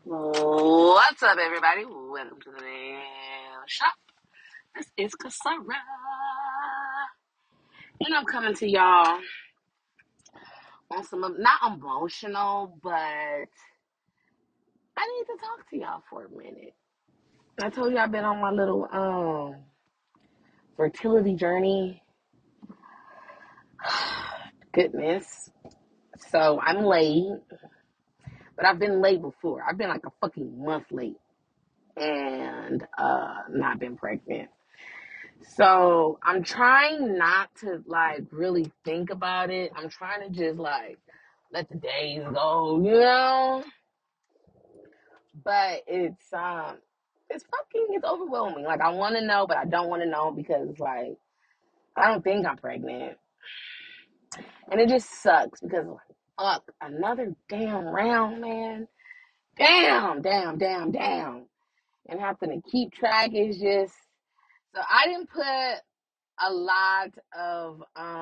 What's up, everybody? Welcome to the nail shop. This is Kasara, and I'm coming to y'all on some not emotional, but I need to talk to y'all for a minute. I told you I've been on my little fertility journey. Goodness, so I'm late, but I've been late before. I've been like a fucking month late, and not been pregnant. So I'm trying not to like really think about it. I'm trying to just like let the days go, you know? But it's overwhelming. Like I wanna know, but I don't wanna know because it's like I don't think I'm pregnant. And it just sucks because like fuck, another damn round, man. Damn. And having to keep track is just so I didn't put a lot of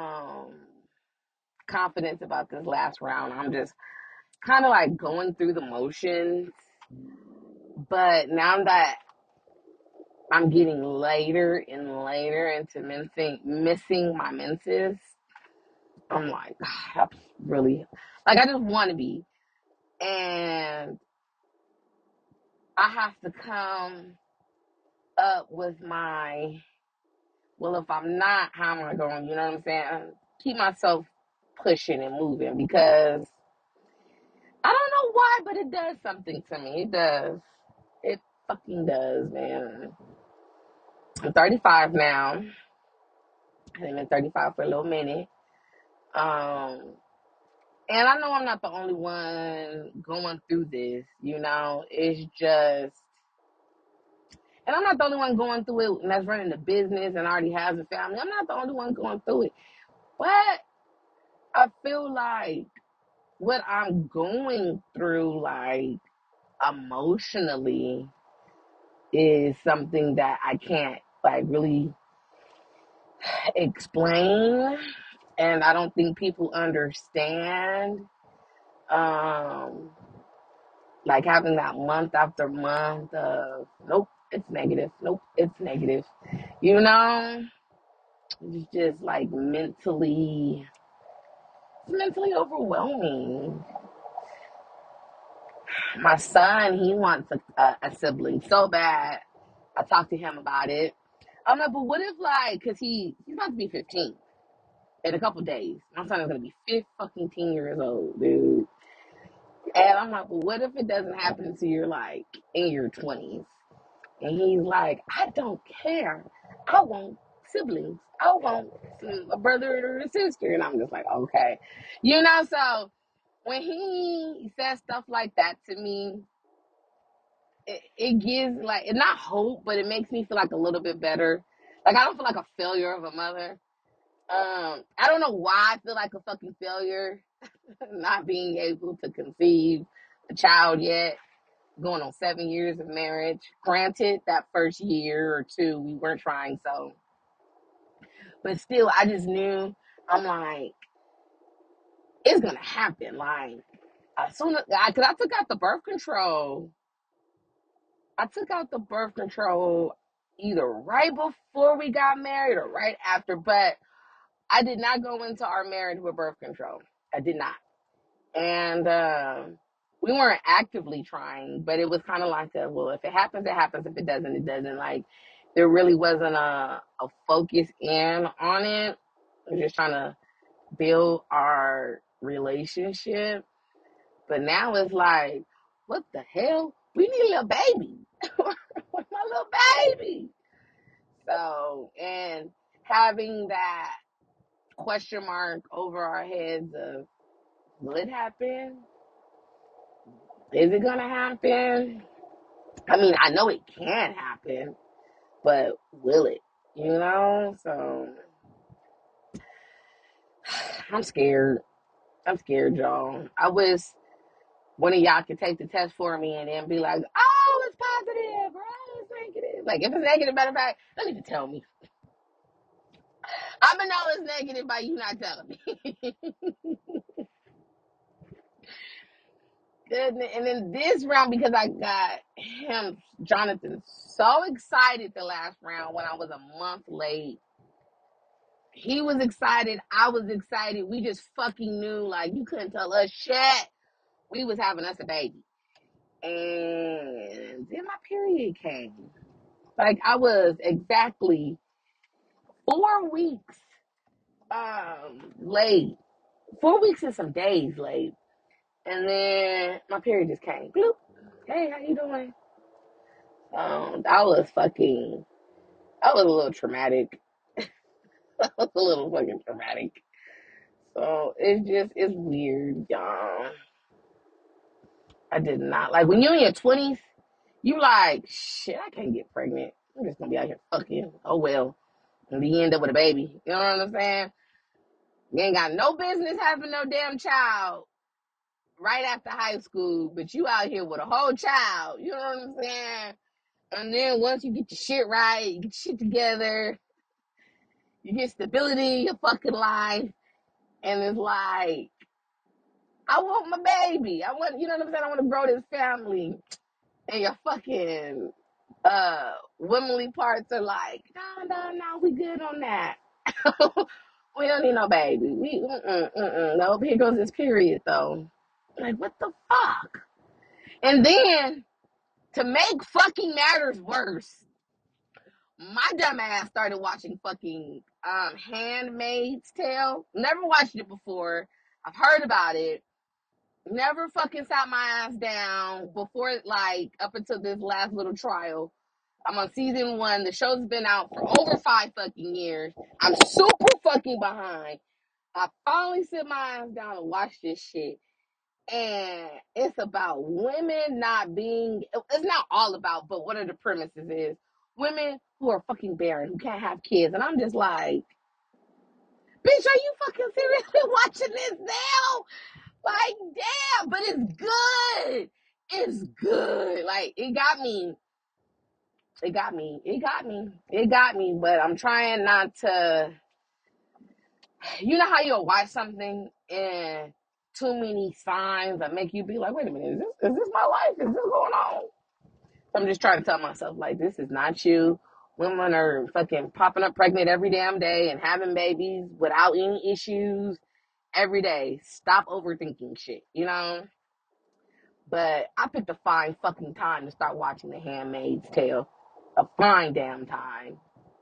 confidence about this last round. I'm just kind of like going through the motions. But now that I'm getting later and later into missing my menses, I'm like, that's really, like, I just want to be. And I have to come up with well, if I'm not, how am I going? You know what I'm saying? Keep myself pushing and moving because I don't know why, but it does something to me. It does. It fucking does, man. I'm 35 now. I've been 35 for a little minute. And I know I'm not the only one going through this, you know. It's just, and I'm not the only one going through it and that's running the business and already has a family. I'm not the only one going through it. But I feel like what I'm going through, like, emotionally, is something that I can't, like, really explain, and I don't think people understand. Um, like having that month after month of nope, it's negative. Nope, it's negative. You know, it's just like mentally overwhelming. My son, he wants a sibling so bad. I talked to him about it. I'm like, but what if like, cause he's about to be 15 in a couple days. My son is gonna be 15 years old, dude. And I'm like, well, what if it doesn't happen until you're like in your 20s? And he's like, I don't care. I want siblings. I want a brother or a sister. And I'm just like, okay. You know, so when he says stuff like that to me, it gives like, not hope, but it makes me feel like a little bit better. Like, I don't feel like a failure of a mother. I don't know why I feel like a fucking failure not being able to conceive a child yet, going on 7 years of marriage. Granted, that first year or two, we weren't trying, so. But still, I just knew, I'm like, it's going to happen. Like, as soon as, because I took out the birth control. I took out the birth control either right before we got married or right after, but I did not go into our marriage with birth control. I did not. And we weren't actively trying, but it was kind of like well, if it happens, it happens. If it doesn't, it doesn't. Like, there really wasn't a focus in on it. We're just trying to build our relationship. But now it's like, what the hell? We need a little baby. With my little baby. So, and having that question mark over our heads of, will it happen? Is it gonna happen? I mean, I know it can happen, but will it? You know? So I'm scared. I'm scared, y'all. I wish one of y'all could take the test for me and then be like, oh, it's positive, or oh, it's negative. Like, if it's negative, matter of fact, don't even tell me. I'm gonna know it's negative by you not telling me. goodness. And then this round, because I got him, Jonathan, so excited the last round when I was a month late. He was excited. I was excited. We just fucking knew, like, you couldn't tell us shit. We was having us a baby. And then my period came. Like, I was exactly 4 weeks late. 4 weeks and some days late. And then my period just came. Bloop. Hey, how you doing? That was a little traumatic. That was a little fucking traumatic. So it's weird, y'all. I did not like when you're in your 20s. You like shit. I can't get pregnant. I'm just gonna be out here fucking. Oh well, and you end up with a baby. You know what I'm saying? You ain't got no business having no damn child right after high school, but you out here with a whole child. You know what I'm saying? And then once you get your shit right, you get your shit together, you get stability in your fucking life, and it's like, I want my baby. I want, you know what I'm saying? I want to grow this family. And your fucking womanly parts are like, no, we good on that. We don't need no baby. No, here goes this period though. Like, what the fuck? And then to make fucking matters worse, my dumb ass started watching fucking Handmaid's Tale. Never watched it before. I've heard about it. Never fucking sat my ass down before, like, up until this last little trial. I'm on season 1. The show's been out for over 5 fucking years. I'm super fucking behind. I finally sit my ass down and watch this shit. And it's about women not being, it's not all about, but one of the premises is women who are fucking barren, who can't have kids. And I'm just like, bitch, are you fucking seriously watching this now? Like, damn, but it's good. It's good. Like, it got me. It got me. It got me. It got me. But I'm trying not to. You know how you'll watch something and too many signs that make you be like, wait a minute, is this my life? Is this going on? I'm just trying to tell myself, like, this is not you. Women are fucking popping up pregnant every damn day and having babies without any issues every day. Stop overthinking shit, you know? But I picked a fine fucking time to start watching The Handmaid's Tale. A fine damn time.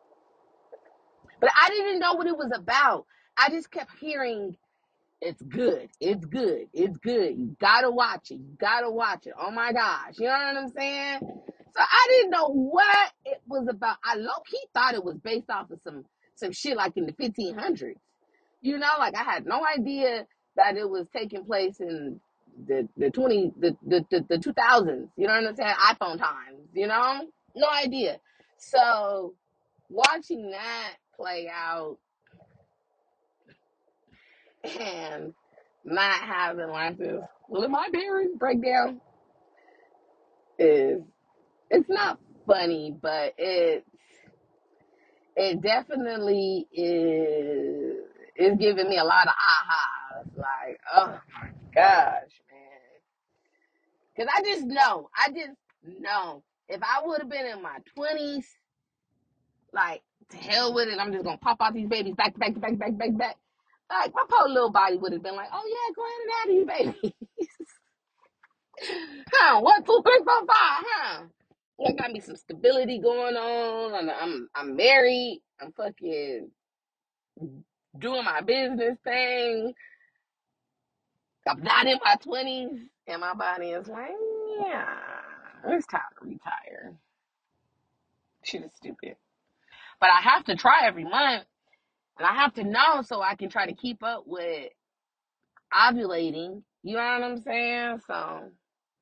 But I didn't know what it was about. I just kept hearing, it's good. It's good. It's good. You gotta watch it. You gotta watch it. Oh my gosh. You know what I'm saying? So I didn't know what it was about. I low-key thought it was based off of some shit like in the 1500s. You know, like I had no idea that it was taking place in the 2000s. You know what I'm saying? iPhone times, you know? No idea. So watching that play out and not having like this, well, my parents breakdown is, it's not funny, but it definitely is giving me a lot of ahas. Like, oh my gosh, man. Because I just know if I would have been in my 20s, like, to hell with it, I'm just going to pop out these babies back to back to back to back to back to back. Like, my poor little body would have been like, oh yeah, go ahead and have these babies. Huh? 1, 2, 3, 4, 5. Huh? I got me some stability going on. I'm married. I'm fucking doing my business thing. I'm not in my 20s, and my body is like, yeah, it's time to retire. Shit is stupid. But I have to try every month, and I have to know so I can try to keep up with ovulating. You know what I'm saying? So,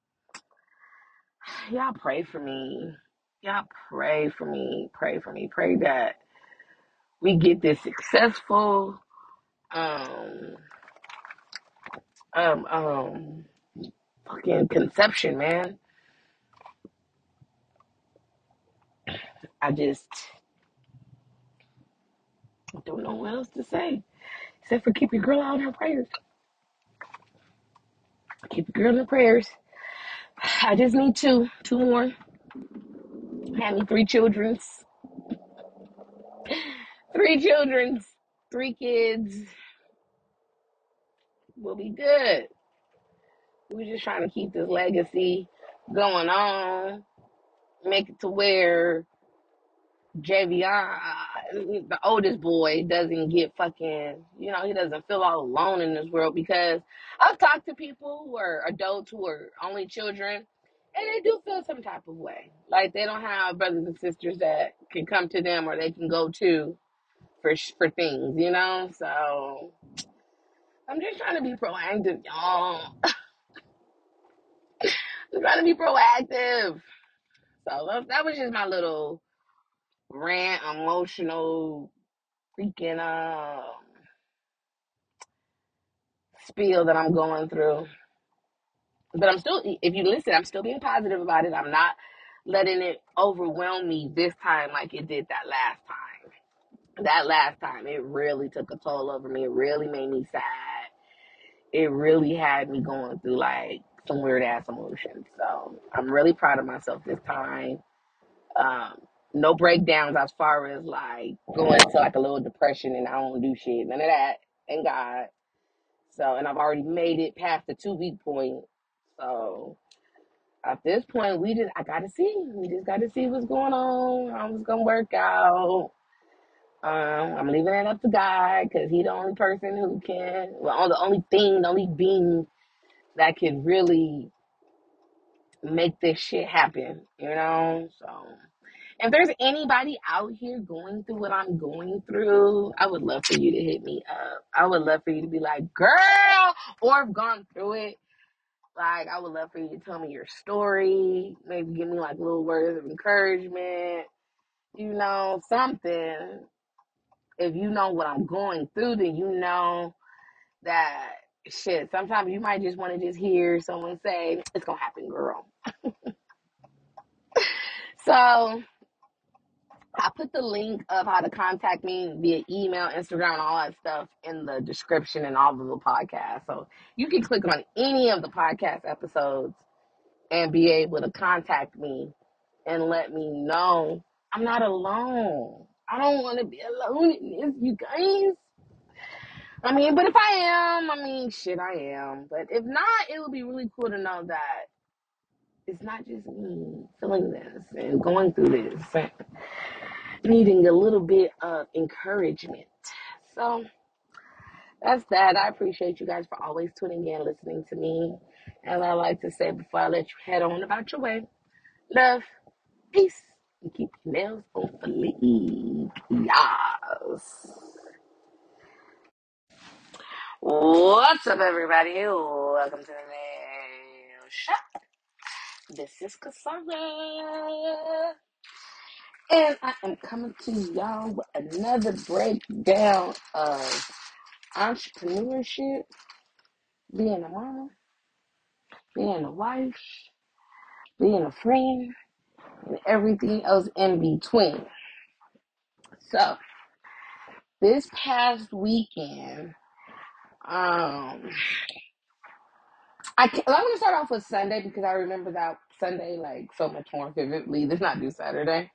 y'all pray for me. Y'all pray for me. Pray for me. Pray that we get this successful um um um fucking conception, man. I just don't know what else to say except for keep your girl out in her prayers. Keep the girl in prayers. I just need two more. Had me three children's, three kids. We'll be good. We're just trying to keep this legacy going on, make it to where Javion, the oldest boy, doesn't get fucking, he doesn't feel all alone in this world, because I've talked to people who are adults who are only children, and they do feel some type of way. Like they don't have brothers and sisters that can come to them or they can go to for things. So I'm just trying to be proactive, y'all. I'm trying to be proactive. So that was just my little rant, emotional freaking spiel that I'm going through. But I'm still, if you listen, I'm still being positive about it. I'm not letting it overwhelm me this time like it did that last time. That last time, it really took a toll over me. It really made me sad. It really had me going through like some weird ass emotions. So I'm really proud of myself this time. Um, no breakdowns as far as like going into like a little depression and I don't do shit. None of that. Thank God. So, and I've already made it past the 2 week point. So at this point, I gotta see. We just gotta see what's going on, how it's gonna work out. I'm leaving it up to God, because He the only person who can, well, the only being that can really make this shit happen. So if there's anybody out here going through what I'm going through, I would love for you to hit me up. I would love for you to be like, girl, or have gone through it. Like, I would love for you to tell me your story. Maybe give me like little words of encouragement. Something. If you know what I'm going through, then you know that shit. Sometimes you might just want to just hear someone say, it's gonna happen, girl. So I put the link of how to contact me via email, Instagram, and all that stuff in the description and all of the podcasts. So you can click on any of the podcast episodes and be able to contact me and let me know I'm not alone. I don't want to be alone in this, you guys. But if I am, shit, I am. But if not, it would be really cool to know that it's not just me feeling this and going through this and needing a little bit of encouragement. So that's that. I appreciate you guys for always tuning in, listening to me. And I like to say before I let you head on about your way, love, peace, and keep your nails on fleek. Yes. What's up, everybody? Welcome to the nail shop. This is Cassandra. And I am coming to y'all with another breakdown of entrepreneurship, being a mama, being a wife, being a friend, and everything else in between. So, this past weekend, I'm going to start off with Sunday because I remember that Sunday like so much more vividly. Let's not do Saturday.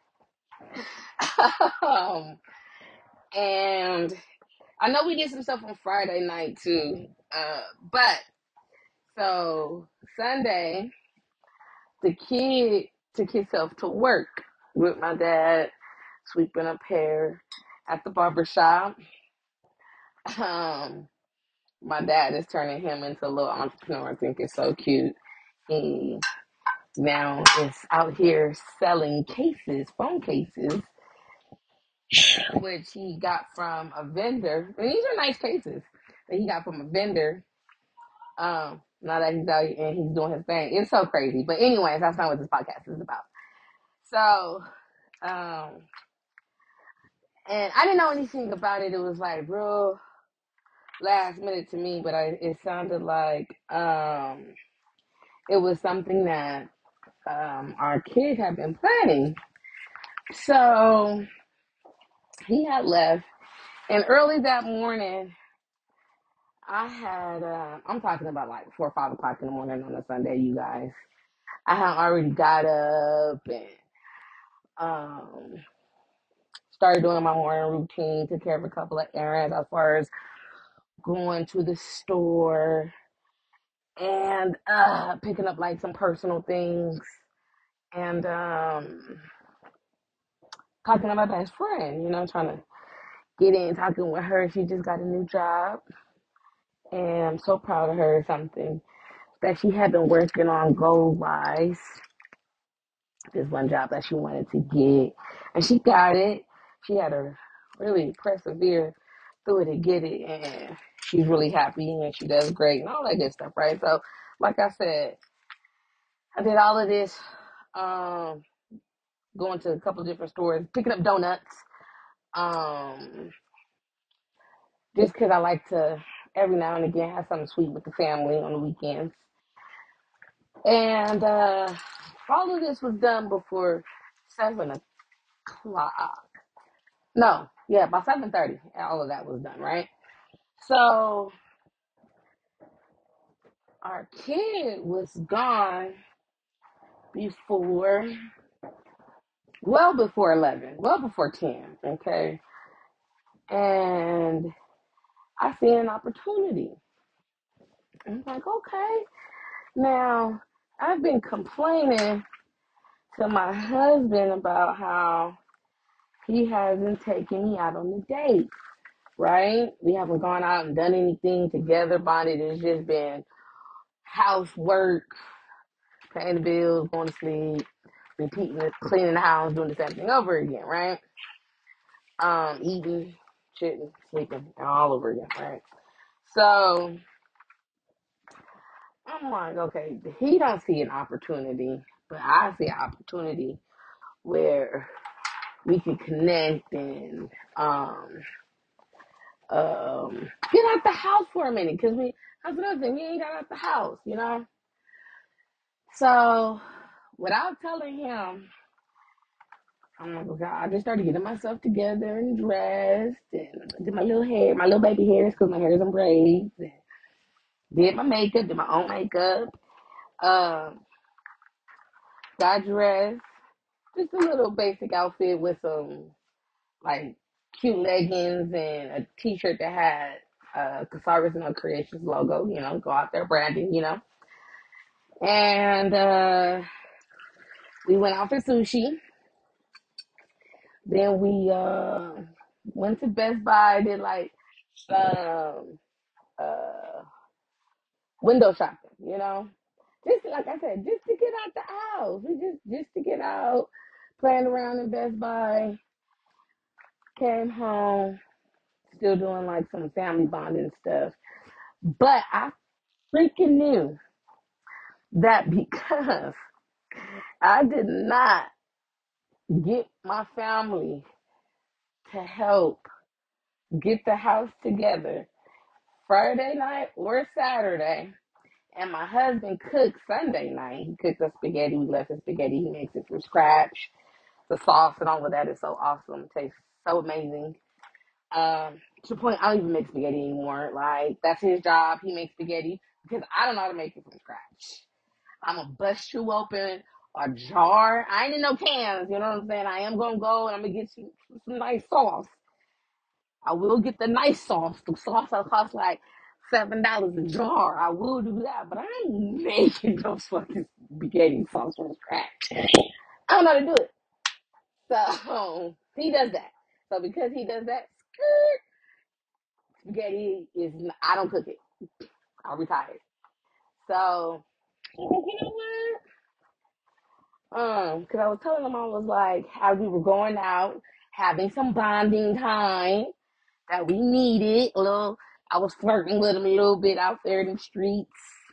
um, and I know we did some stuff on Friday night too. But so Sunday, the kid took himself to work with my dad, sweeping up hair at the barber shop. My dad is turning him into a little entrepreneur. I think it's so cute. He now is out here selling phone cases, which he got from a vendor. And these are nice cases that he got from a vendor. Now that he's out and he's doing his thing. It's so crazy. But anyways, that's not what this podcast is about. So, and I didn't know anything about it. It was like real last minute to me, but it sounded like it was something that our kid had been planning. So he had left, and early that morning, I'm talking about like 4 or 5 o'clock in the morning on a Sunday, you guys. I had already got up and um, started doing my morning routine, took care of a couple of errands as far as going to the store and picking up like some personal things and talking to my best friend, trying to get in, talking with her. She just got a new job and I'm so proud of her. Something that she had been working on goal wise. This one job that she wanted to get, and she got it. She had to really persevere through it to get it, and she's really happy, and she does great, and all that good stuff, right? So, like I said, I did all of this, um, going to a couple of different stores, picking up donuts, um, just because I like to every now and again have something sweet with the family on the weekends, and all of this was done before 7 o'clock. No, yeah, by 7:30, all of that was done, right? So our kid was gone before, well before 11, well before 10, okay? And I see an opportunity. I'm like, okay. Now, I've been complaining to my husband about how he hasn't taken me out on a date, right? We haven't gone out and done anything together. Bonnie has just been housework, paying the bills, going to sleep, repeating it, cleaning the house, doing the same thing over again, right? Eating, shitting, sleeping, all over again, right? So I'm like, okay, he don't see an opportunity, but I see an opportunity where we can connect and get out the house for a minute, because that's another thing, we ain't got out the house. So without telling him, I'm like, okay, I just started getting myself together and dressed and did my little hair, my little baby hairs, because my hair is in braids. And did my makeup, did my own makeup. Um, got dressed, just a little basic outfit with some like cute leggings and a t-shirt that had Casares No Creations logo, go out there branding. And we went out for sushi. Then we went to Best Buy, did like some uh, window shopping. Just like I said, just to get out the house. We just to get out, playing around in Best Buy. Came home, still doing like some family bonding stuff. But I freaking knew that because I did not get my family to help get the house together Friday night or Saturday, and my husband cooked Sunday night. He cooked us spaghetti. We left the spaghetti. He makes it from scratch. The sauce and all of that is so awesome. It tastes so amazing. To the point I don't even make spaghetti anymore. Like, that's his job. He makes spaghetti because I don't know how to make it from scratch. I'm gonna bust you open a jar. I ain't in no cans. You know what I'm saying? I am gonna go and I'm gonna get some nice sauce. I will get the nice sauce. The sauce that costs like $7 a jar. I will do that, but I ain't making no fucking spaghetti sauce from scratch. I don't know how to do it. So he does that. So because he does that, spaghetti is I don't cook it. I retired. So you know what? Because I was telling him I was like, how we were going out, having some bonding time that we needed. A little, I was flirting with him a little bit out there in the streets.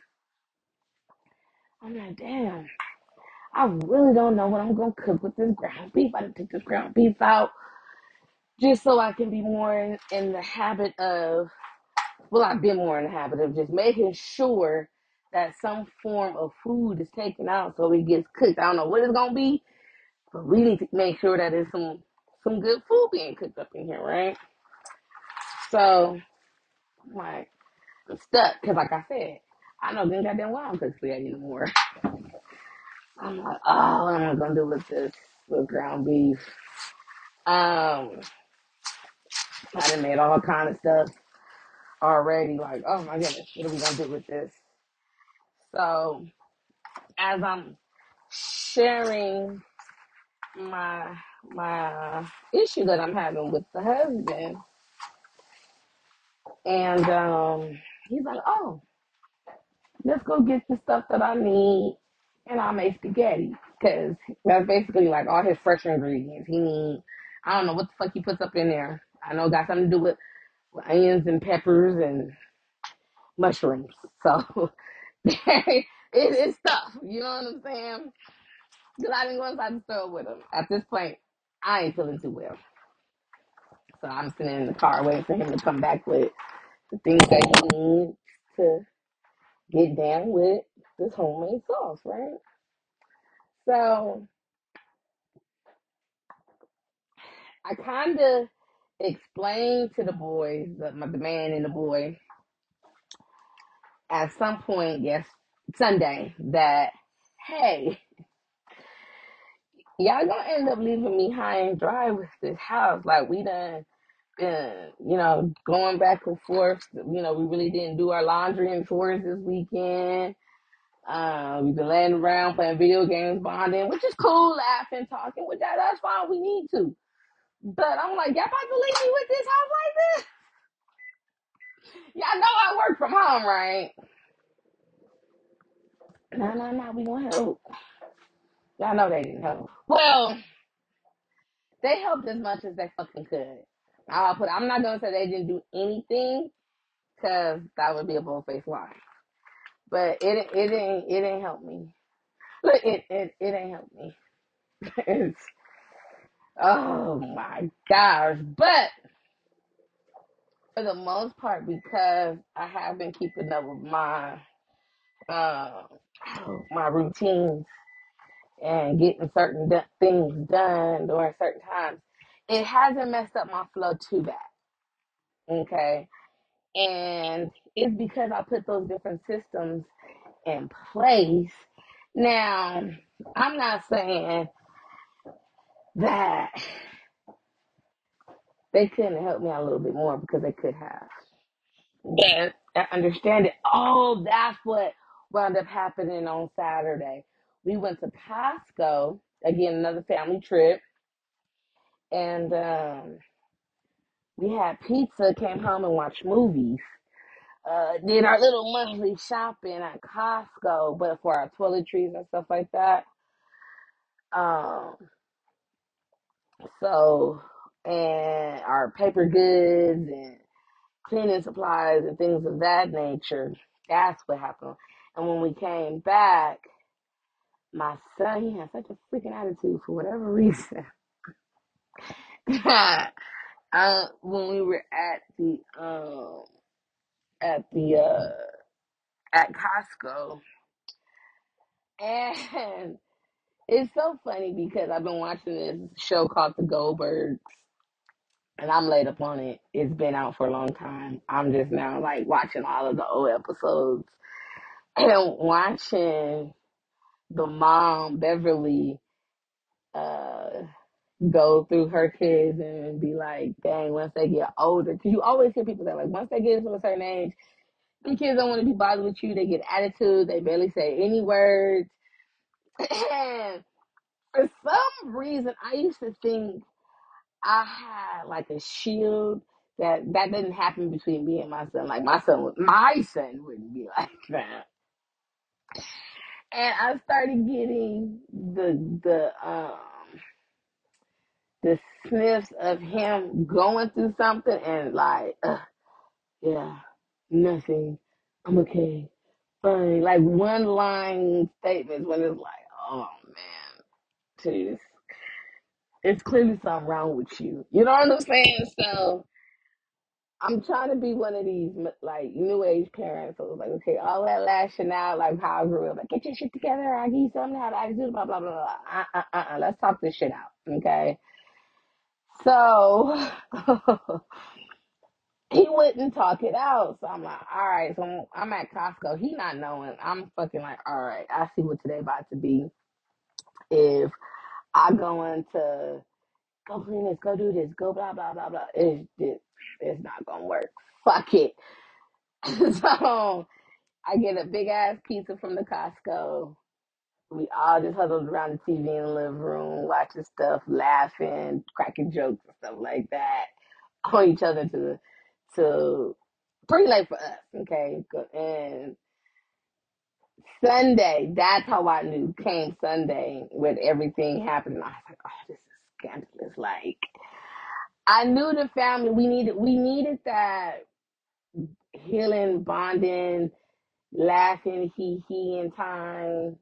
I'm like, damn, I really don't know what I'm gonna cook with this ground beef. I done took this ground beef out just so I can be more in the habit of, well, I've been more in the habit of just making sure that some form of food is taken out so it gets cooked. I don't know what it's gonna be, but we need to make sure that there's some good food being cooked up in here, right? So, right. I'm stuck because, like I said, I know good goddamn well I'm cooking spaghetti anymore. I'm like, oh, what am I gonna do with this with ground beef? I done made all kind of stuff already. Like, oh my goodness, what are we gonna do with this? So as I'm sharing my issue that I'm having with the husband, and he's like, oh, let's go get the stuff that I need, and I'll make spaghetti. Because that's basically like all his fresh ingredients. He need, I don't know what the fuck he puts up in there. I know it got something to do with onions and peppers and mushrooms. So it's stuff. You know what I'm saying? Because I didn't go inside the store with him. At this point, I ain't feeling too well. So I'm sitting in the car waiting for him to come back with the things that he needs to get down with this homemade sauce, right? So I kind of explained to the boys, the man and the boy, at some point, yes, Sunday, that, hey, y'all gonna end up leaving me high and dry with this house. Like, we done been, going back and forth. We really didn't do our laundry and chores this weekend. We've been laying around playing video games, bonding, which is cool, laughing, talking, which that's fine. We need to. But I'm like, y'all about to leave me with this house like this? Y'all know I work from home, right? No, we gonna help. Y'all know they didn't help. Well, they helped as much as they fucking could. I'm not gonna say they didn't do anything, cause that would be a bold-faced lie. But it ain't help me. Look, it ain't help me. It's, oh my gosh. But for the most part, because I have been keeping up with uh, my routines and getting certain things done during certain times, it hasn't messed up my flow too bad. Okay. And it's because I put those different systems in place. Now, I'm not saying that they couldn't help me out a little bit more, because they could have. But I understand it. Oh, that's what wound up happening on Saturday. We went to Costco, again, another family trip, and we had pizza, came home and watched movies. Did our little monthly shopping at Costco, but for our toiletries and stuff like that. Um, so, and our paper goods and cleaning supplies and things of that nature. That's what happened. And when we came back, my son, he had such a freaking attitude for whatever reason. When we were at the at Costco, and it's so funny because I've been watching this show called The Goldbergs, and I'm late up on it. It's been out for a long time. I'm just now like watching all of the old episodes and watching the mom Beverly uh go through her kids and be like, dang, once they get older, because you always hear people say, like, once they get into a certain age, the kids don't want to be bothered with you. They get attitude. They barely say any words. And for some reason, I used to think I had like a shield that didn't happen between me and my son. Like my son wouldn't be like that. And I started getting the sniffs of him going through something and like, yeah, nothing. I'm okay. Fine. Like one line statements when it's like, oh man, jeez, it's clearly something wrong with you. You know what I'm saying? So I'm trying to be one of these like new age parents. So it's like, okay, all that lashing out, like how I grew up, like get your shit together. I give you something how to attitude, blah blah blah blah. Let's talk this shit out, okay? So he wouldn't talk it out. So I'm like, all right. So I'm at Costco. He not knowing. I'm fucking like, all right. I see what today about to be. If I go into go clean this, go do this, go blah blah blah blah. It's not gonna work. Fuck it. So I get a big ass pizza from the Costco. We all just huddled around the TV in the living room, watching stuff, laughing, cracking jokes and stuff like that on each other to pretty late for us, okay? And Sunday, that's how I knew came Sunday with everything happening. I was like, oh, this is scandalous. Like I knew the family we needed that healing, bonding, laughing, he in time,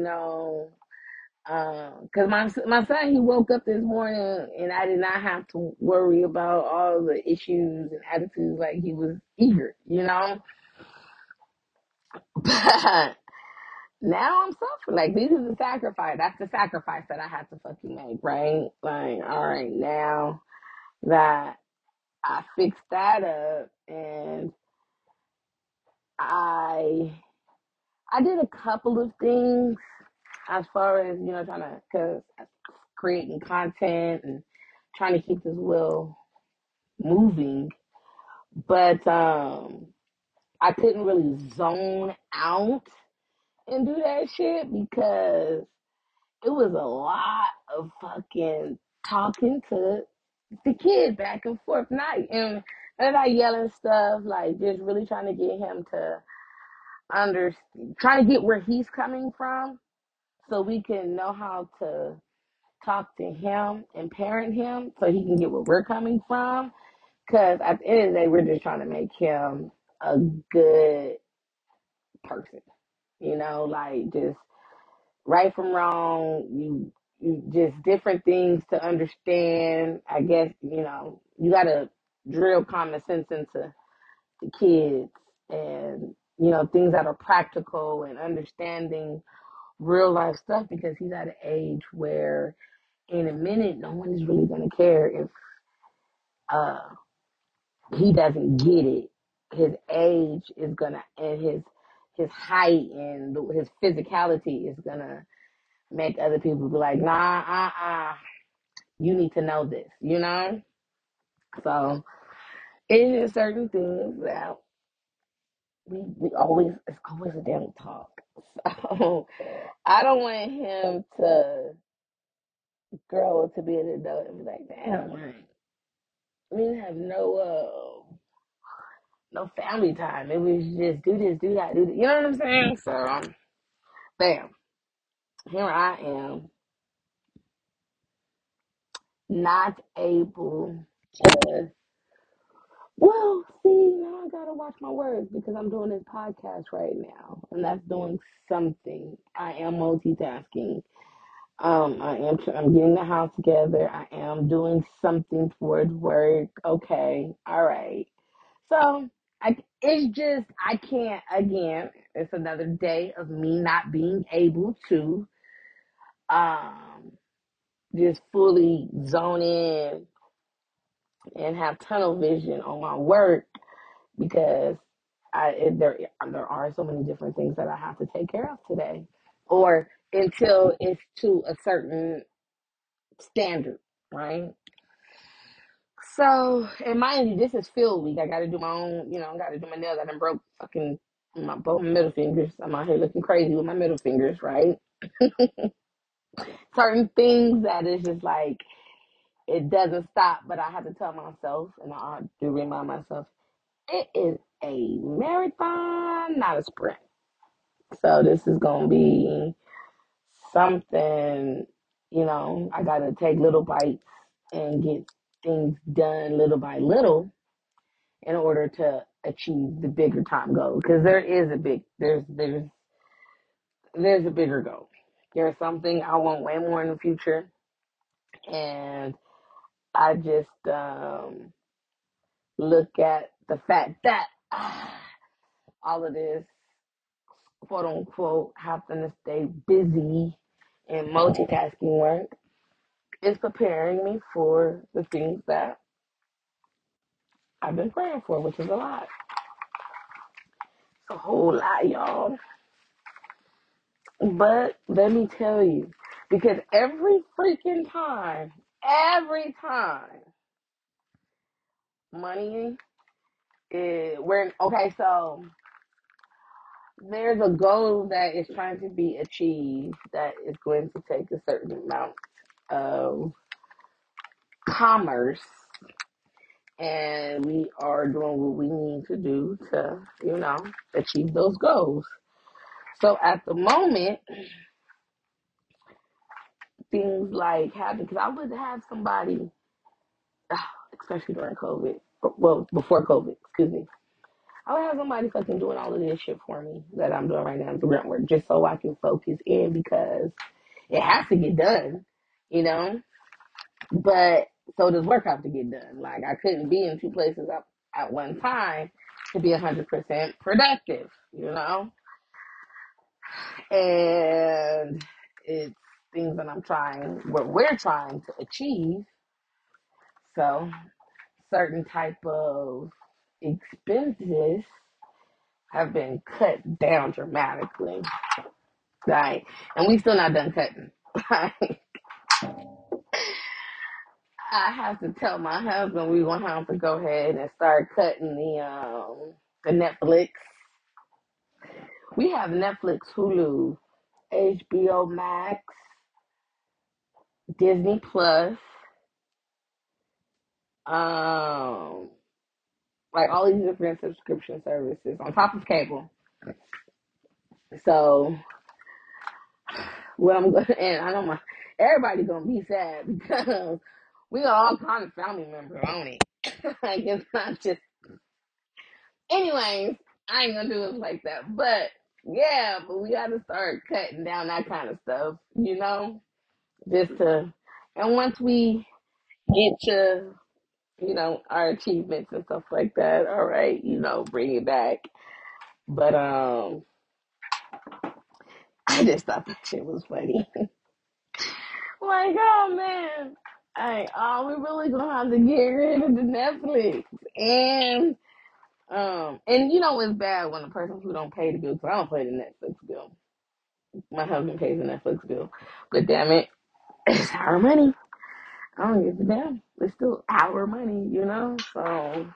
because my son he woke up this morning and I did not have to worry about all the issues and attitudes like he was eager. But now I'm suffering. Like this is the sacrifice. That's the sacrifice that I had to fucking make, right? Like, all right, now that I fixed that up and I I did a couple of things as far as trying to cause creating content and trying to keep this wheel moving, but I couldn't really zone out and do that shit because it was a lot of fucking talking to the kid back and forth, not yelling stuff, like just really trying to get him to trying to get where he's coming from so we can know how to talk to him and parent him so he can get where we're coming from. Because at the end of the day, we're just trying to make him a good person, like just right from wrong, you just different things to understand. I guess, you got to drill common sense into the kids and, things that are practical and understanding real life stuff because he's at an age where in a minute, no one is really going to care if uh, he doesn't get it. His age is gonna, and his height and his physicality is gonna make other people be like, nah, you need to know this. So it's just certain things that we always, it's always a damn talk. So I don't want him to grow to be an adult and be like, damn, man, we didn't have no family time. It was just do this, do that, do that. You know what I'm saying? So, bam, here I am, not able to. Well, see, now I gotta watch my words because I'm doing this podcast right now, and that's doing something. I am multitasking. I'm getting the house together. I am doing something towards work. Okay, all right. So it's just I can't again. It's another day of me not being able to um just fully zone in and have tunnel vision on my work because there are so many different things that I have to take care of today, or until it's to a certain standard, right? So, and mind you, this is field week. I got to do my own, I got to do my nails. I done broke fucking both middle fingers. I'm out here looking crazy with my middle fingers, right? Certain things that is just like, it doesn't stop, but I have to tell myself, and I do remind myself, it is a marathon, not a sprint. So this is going to be something, I got to take little bites and get things done little by little in order to achieve the bigger time goal because there is a big there's a bigger goal. There's something I want way more in the future, and I just look at the fact that all of this quote unquote having to stay busy and multitasking work is preparing me for the things that I've been praying for, which is a lot. It's a whole lot, y'all. But let me tell you, because every time, money is we're okay. So there's a goal that is trying to be achieved that is going to take a certain amount of commerce, and we are doing what we need to do to, achieve those goals. So at the moment, things like having, because I would have somebody, especially during COVID, well, before COVID, excuse me, I would have somebody fucking doing all of this shit for me that I'm doing right now, the grunt work, just so I can focus in because it has to get done, you know? But so does work have to get done. Like, I couldn't be in two places at one time to be 100% productive, And it's things that what we're trying to achieve. So certain type of expenses have been cut down dramatically, right? And we still not done cutting. I have to tell my husband we're gonna have to go ahead and start cutting the Netflix. We have Netflix, Hulu, HBO Max, Disney Plus, um, like all these different subscription services on top of cable. So what I'm gonna, and I know everybody gonna be sad because we got all kind of family members on it. Like, it's not just, anyways, I ain't gonna do it like that. But yeah, but we gotta start cutting down that kind of stuff, just to, and once we get to, our achievements and stuff like that, all right, bring it back. But I just thought that shit was funny. Like, oh man, hey, we really gonna have to get rid of the Netflix, and it's bad when a person who don't pay the bill, because I don't pay the Netflix bill. My husband pays the Netflix bill, but damn it, it's our money. I don't give a damn. It's still our money, So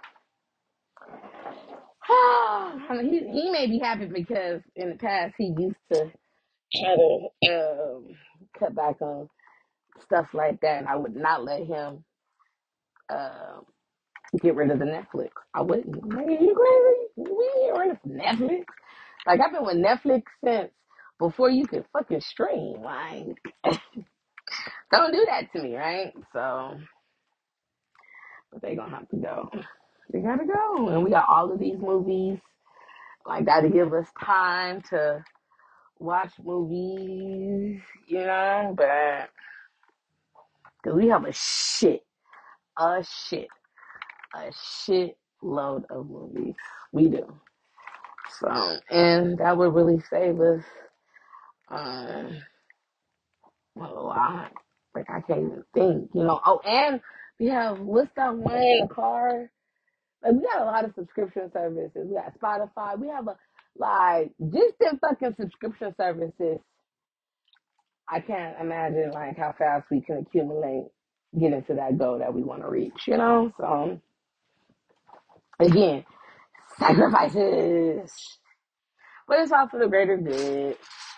he may be happy because in the past he used to try to cut back on stuff like that, and I would not let him uh, get rid of the Netflix. I wouldn't. Man, you crazy? We ain't rid of Netflix. Like, I've been with Netflix since before you could fucking stream. Like, don't do that to me, right? So, but they gonna have to go. They gotta go. And we got all of these movies. Like, that'll give us time to watch movies, But, because we have a shit, a shit load of movies. We do. So, and that would really save us um, a lot. Like, I can't even think. Oh, and we have, what's that one car? Like, we got a lot of subscription services. We got Spotify. We have just them fucking subscription services. I can't imagine, like, how fast we can accumulate, getting to that goal that we want to reach. So, again, sacrifices. But it's all for the greater good.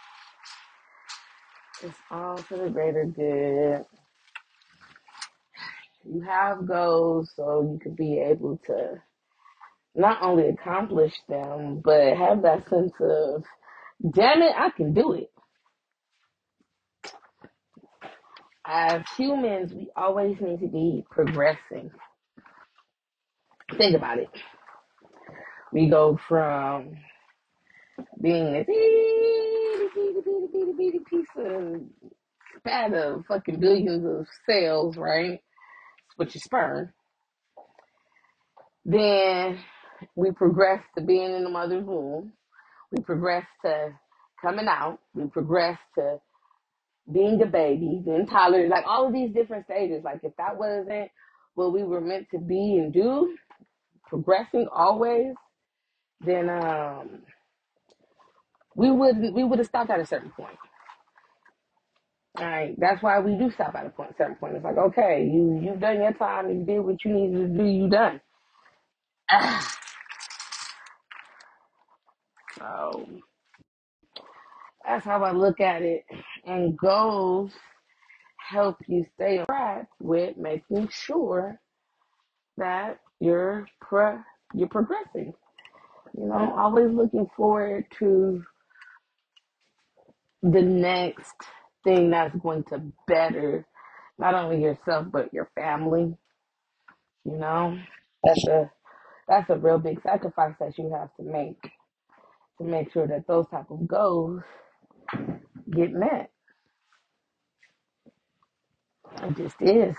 It's all for the greater good. You have goals so you could be able to not only accomplish them, but have that sense of, damn it, I can do it. As humans, we always need to be progressing. Think about it. We go from being this itty piece of spat of fucking billions of cells, right? With your sperm. Then we progress to being in the mother's womb. We progress to coming out. We progress to being a baby, then toddler, like all of these different stages. Like, if that wasn't what we were meant to be and do, progressing always, then we would have stopped at a certain point. All right, that's why we do stop at a certain point. It's like, okay, you've done your time, you did what you needed to do, you done. So that's how I look at it. And goals help you stay on track with making sure that you're progressing. You know, always looking forward to the next thing that's going to better not only yourself but your family. You know, that's a that's a real big sacrifice that you have to make sure that those type of goals get met. It just is.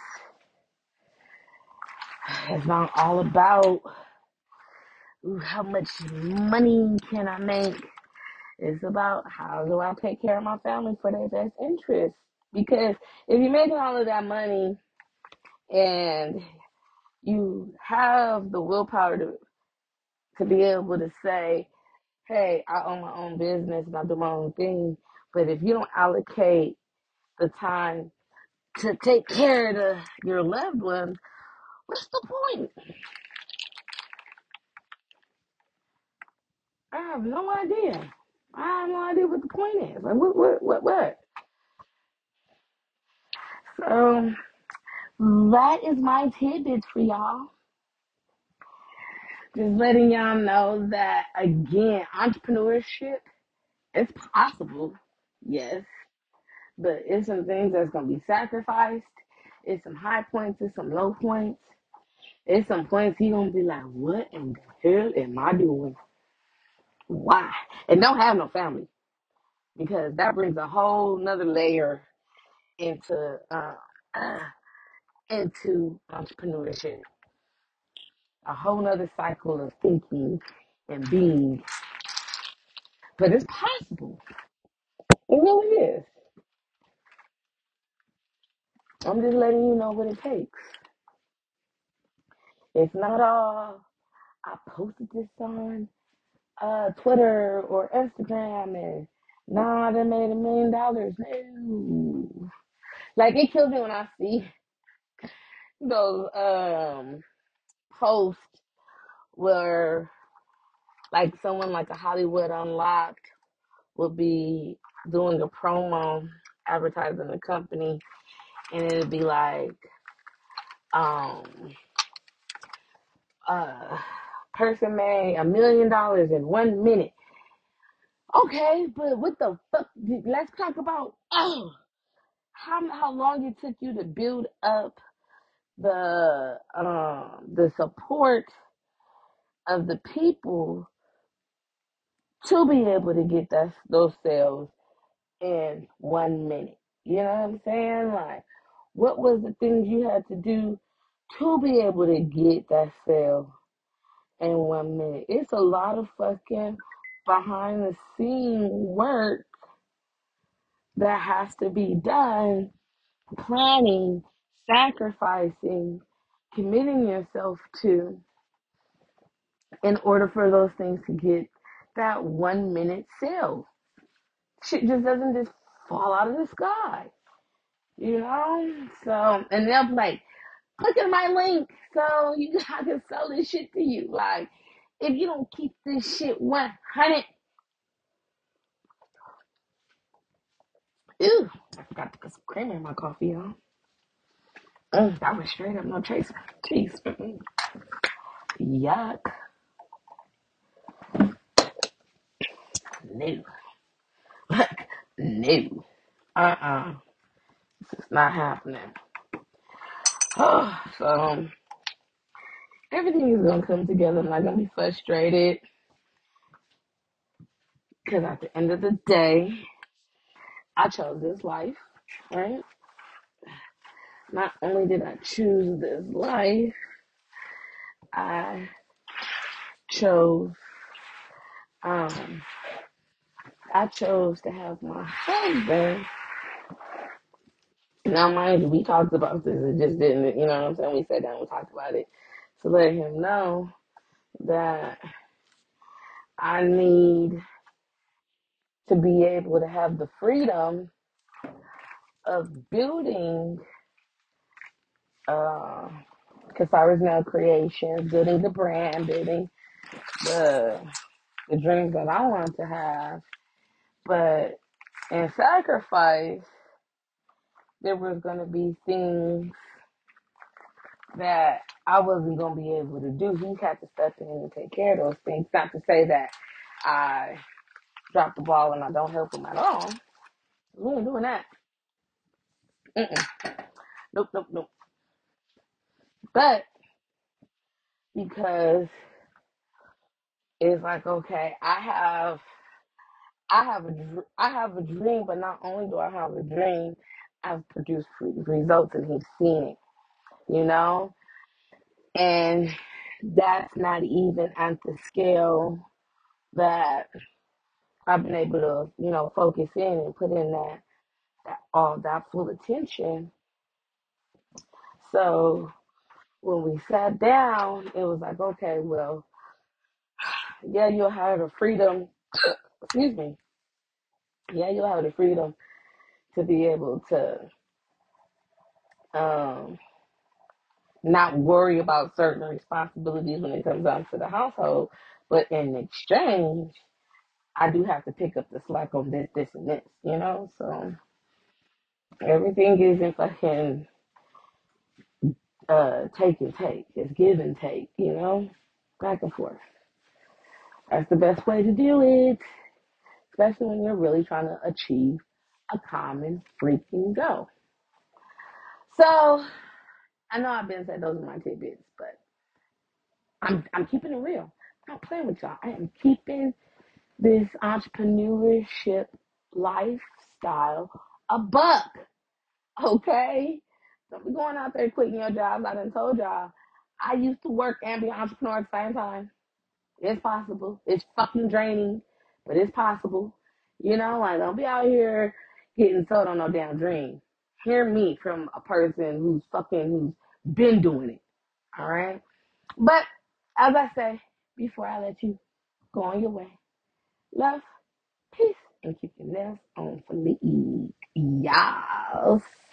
It's not all about how much money can I make. It's about how do I take care of my family for their best interest. Because if you're making all of that money and you have the willpower to be able to say, hey, I own my own business and I do my own thing. But if you don't allocate the time to take care of your loved ones, what's the point? I have no idea. I have no idea what the point is. Like, what? So, that is my tidbits for y'all. Just letting y'all know that, again, entrepreneurship is possible, yes, but it's some things that's going to be sacrificed. It's some high points, it's some low points. It's some points he going to be like, what in the hell am I doing? Why? And don't have no family because that brings a whole nother layer into uh, into entrepreneurship. A whole nother cycle of thinking and being. But it's possible. It really is. I'm just letting you know what it takes. It's not all I posted this on Twitter or Instagram and now I done made $1 million. No. Like it kills me when I see those posts where like someone like a Hollywood Unlocked will be doing a promo advertising the company and it'll be like um person made $1 million in 1 minute. Okay, but what the fuck? Let's talk about how long it took you to build up the support of the people to be able to get those sales in 1 minute. You know what I'm saying? Like, what was the things you had to do to be able to get that sale in 1 minute? It's a lot of fucking behind the scene work that has to be done, planning, sacrificing, committing yourself to in order for those things to get that 1 minute sale. Shit just doesn't just fall out of the sky, you know? So, and they'll be like, click on my link so I can sell this shit to you. Like, if you don't keep this shit 100, ew, I forgot to put some creamer in my coffee, y'all. That was straight up no chaser. Jeez. Yuck. No. No. It's not happening. So, everything is going to come together. I'm not going to be frustrated. Because at the end of the day, I chose this life, right? Not only did I choose this life, I chose, um, I chose to have my husband. Now, mind you, we talked about this. It just didn't, you know what I'm saying? We sat down, we talked about it to let him know that I need to be able to have the freedom of building uh Kasara's Now Creation, building the brand, building the dreams that I want to have. But in sacrifice, there was gonna be things that I wasn't gonna be able to do. He had to step in and take care of those things. Not to say that I drop the ball and I don't help him at all. We ain't doing that. Mm-mm. Nope, nope, nope. But because it's like, okay, I have a dream, but not only do I have a dream, I've produced results and he's seen it, you know? And that's not even at the scale that I've been able to, focus in and put in all that full attention. So when we sat down, it was like, okay, well, yeah, you'll have the freedom, excuse me, yeah, you'll have the freedom to be able to um, not worry about certain responsibilities when it comes down to the household. But in exchange, I do have to pick up the slack on this, and this, So everything isn't fucking take and take. It's give and take, back and forth. That's the best way to do it, especially when you're really trying to achieve a common freaking goal. So I know I've been said those are my tidbits, but I'm keeping it real. I'm not playing with y'all. I am keeping this entrepreneurship lifestyle a buck. Okay? Don't be going out there quitting your jobs. I done told y'all. I used to work and be an entrepreneur at the same time. It's possible. It's fucking draining, but it's possible. Like don't be out here getting sold on no damn dream. Hear me from a person who's been doing it. All right? But as I say, before I let you go on your way, love, peace, and keep your nails on for me. Yes.